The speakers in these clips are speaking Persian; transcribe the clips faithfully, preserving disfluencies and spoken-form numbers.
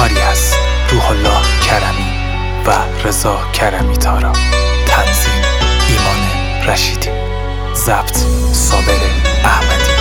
کاری از روح الله کرمی و رضا کرمی تارا. تنظیم ایمان رشیدی. ضبط صابر احمدی.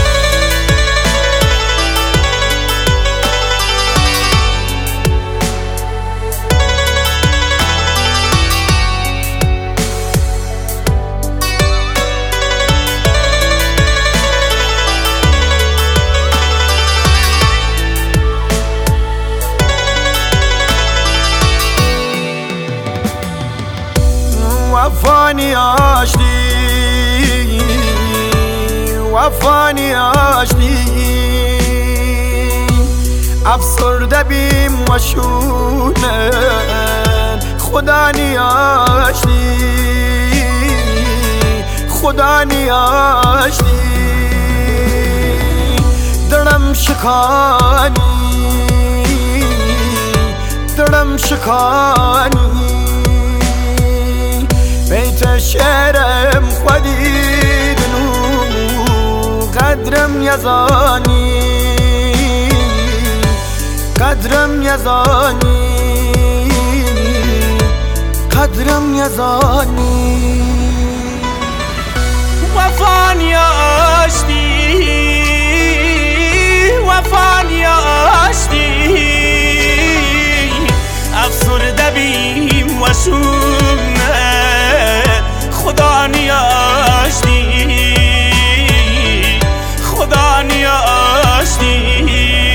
وفانی آشتی وفانی آشتی افسرده بیم و شونه خدا نیاشتی خدا نیاشتی دلم شکانی دلم شکانی بیت شعرم خودیدنو قدرم یزانی قدرم یزانی قدرم یزانی وفانی آشتی وفانی آشتی افسرده بیم و شونه خدا نیاشتی خدا نیاشتی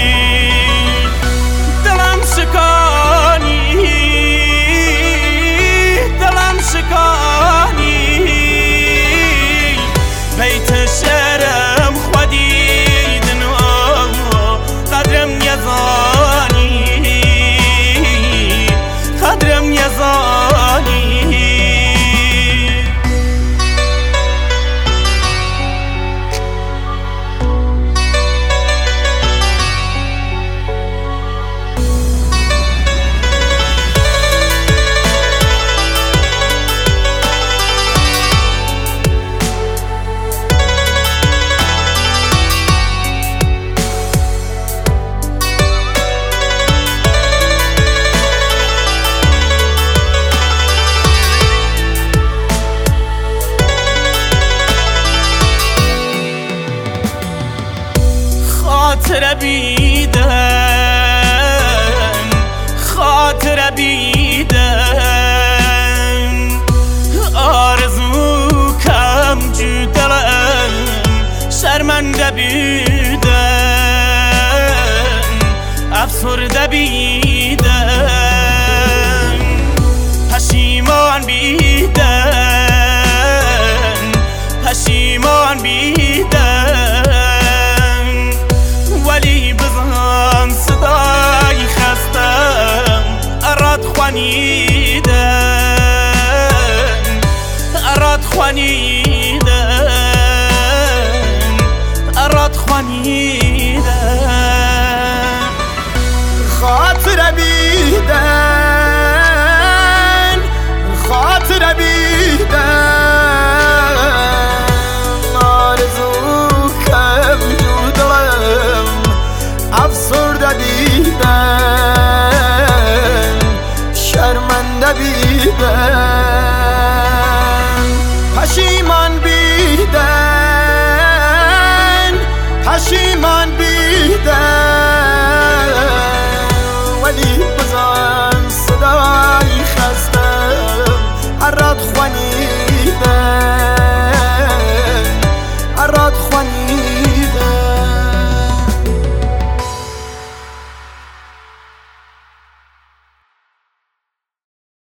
دلم شکانی دلم شکانی بیت شعرم خودیدنو قدرم یزانی قدرم یزانی خاطر بیدن خاطر بیدن آرزو کم جدلم شرمنده بیدن افسرده بیدن پشیمان بیدن پشیمان بیدن ولی بزن صدای خستم اراد خوانیدن اراد خوانیدن اراد خوانیدن خاطر بیدن خاطر بیدن آرزو کم جودم افسرده بیدن شرمنده بیدن پشیمان بیدن پشیمان